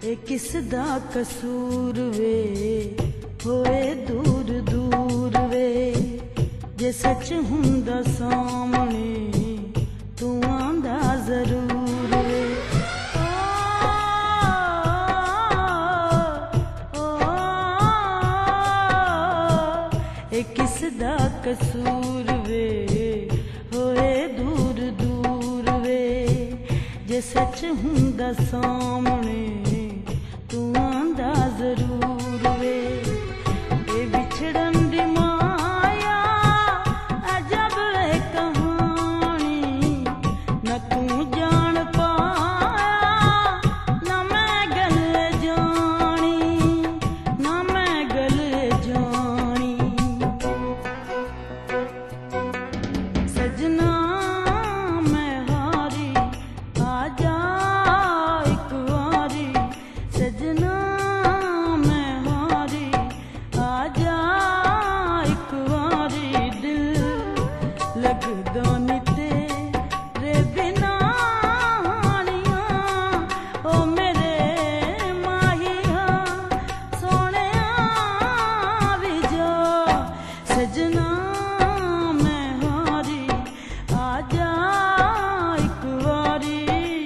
ए किस दा कसूर वे होए दूर दूर वे जे सच हुंदा सामने तू आंदा जरूर वे ए किस दा कसूर वे होए दूर दूर वे जे सच हुंदा सामने तू आंदा जरूर वे ए बिछड़न दी माया अजब है कहानी न तू जान पाया न मैं गल जानी न मैं गल जानी सजना मैं हारी आजा एक बारी सजना मैं हारी आजा एक बारी दिल लगदा नी तेरे बिना हानिया ओ मेरे माहिया सोहणिया वी जा सजना मैं हारी आजा एक बारी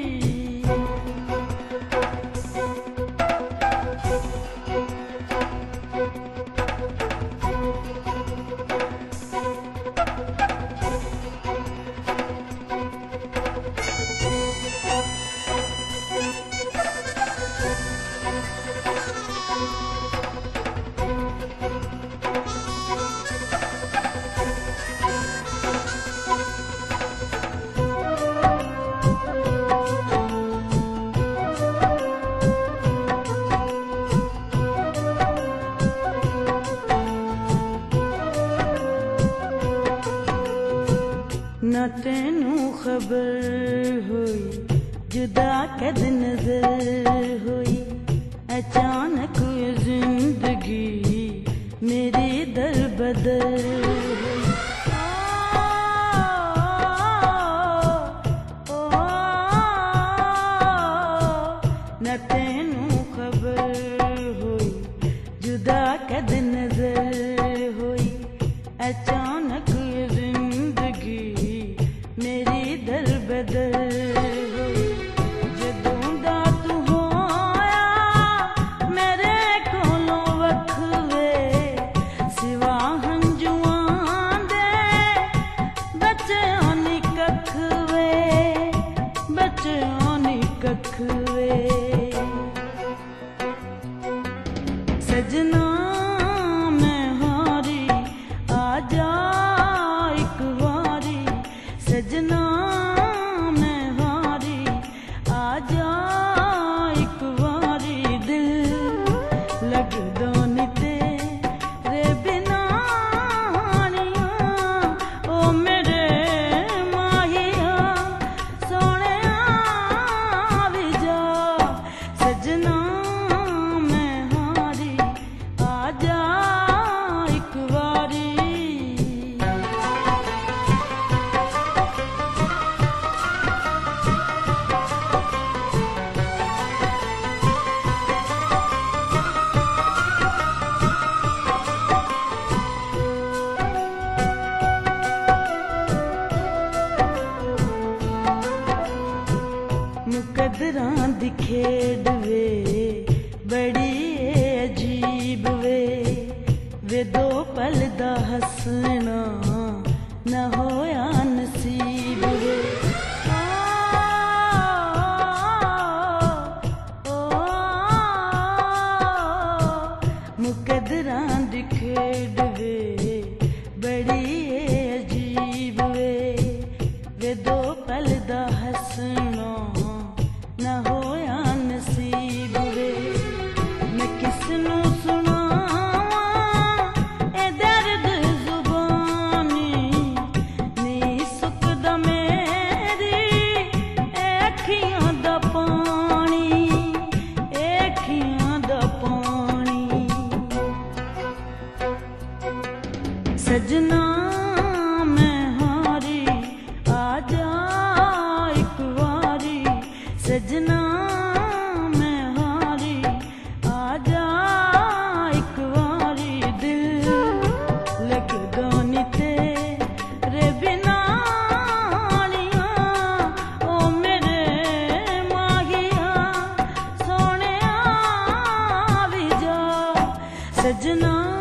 न तेनू खबर हुई जुदा कद नजर हुई अचानक ये जिंदगी मेरी दर बदर हुई न तेनू खबर हुई जुदा कद नजर हुई अचानक ये जिंदगी मेरी दर बदर हुई जदों दा तू होया मेरे कोलों वखवे सिवा हंजुआं दे बच्चों नी कख वे बच्चों नी कख वे सजना मैं हारी आजा एक बारी सजना मैं हारी आजा एक बारी दिल लगदा नी तेरे बिना हानिया ओ मेरे माहिया सोहणिया वी जा सजना मैं हारी आजा एक बारी मुकदरां दी खेड वे बड़ी अजीब वे दो पल दा हसना न होया नसीब वे मुकदरां दी खेड वे बड़ी अजीब वे दो पल दा हसना न होया नसीब वे मैं किसनू सुनावां ए दर्द जुबानी नी सुकदा मेरी ए अखियां दा पानी ए अखियां दा पानी सजना मैं हारी आजा एक बारी सजना मैं हारी सजना